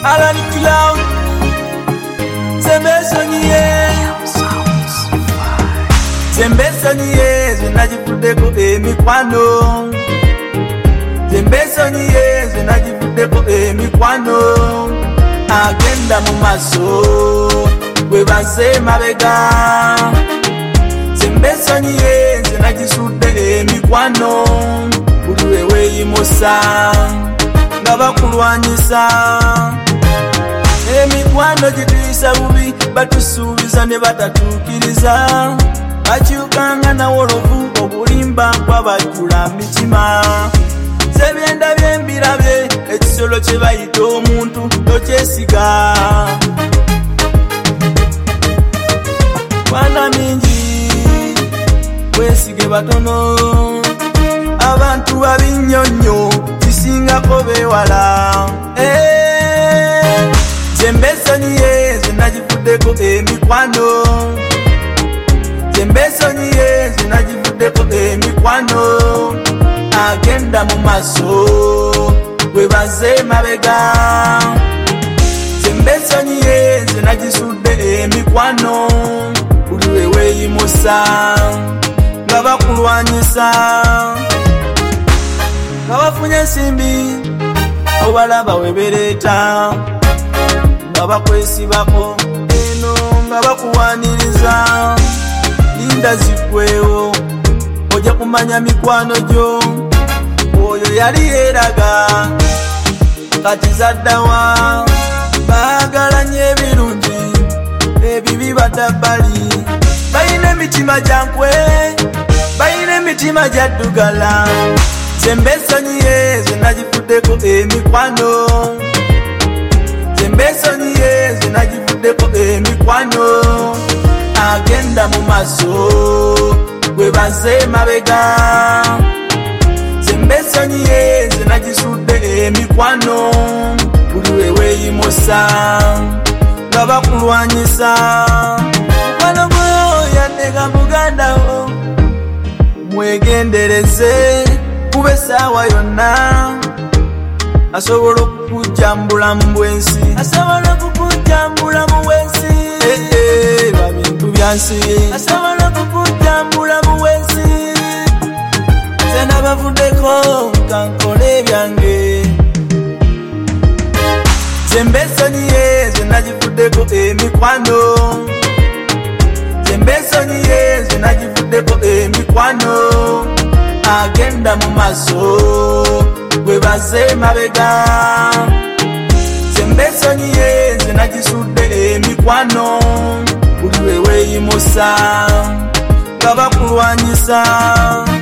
Alan Cloud Zembesoniye zinajifudeko emikwano Zembesoniye zinajifudeko emikwano Agenda mu maso gwe banse mabega Zembesoniye zinajisude emikwano buli wewe yimusa nga bakulwanyisa emikwano gituyisa bubi batusuubiza ne batatukiriza bakyukanga na wolovu obulimba kwabajula mitima sebyenda byembirabye ekisolo kye bayita omuntu tokyesiga kwana mingi wesige batono abantu babinnyonnyo kisingako bewala Zembesoniye zinajifudeko emikwano Zembesoniye zinajifudeko emikwano agenda mu maso gwe banse mabega Zembesoniye zinajisude emikwano buli wewe yimusa nga bakulwanyisa nga bafunye ensimbi obalaba webereeta nga bakwesibako eno nga bakuwaniriza linda zikwewo ojja kumanya mikwano gyo oyo yali yeeraga kati zaddawa baagala nnyo ebirungi ebibi batabbali balina emitima gyankwe balina emitima gyaddugala Zembesoniye zinajifudeko emikwano Zembesoniye zinajifudeko emikwano agenda mu maso gwe banse mabega Zembesoniye zinajisude emikwano buli wewe yimusa nga bakulwanyisa mukwano gweyo yadeka muganda wo mwegendereze kube sawa yonna asobola okukujambula mu bwensi asobola okukujambula mu bwensi babintu byansi asobola okukujambula mu bwensi zena bavuddeko kankole ebyange Zembesoniye zinajifudeko emikwano Zembesoniye zinajifudeko emikwano agenda mu maso gwe banse mabega Zembesoniye zinajisude emikwano buli wewe yimusa nga bakulwanyisa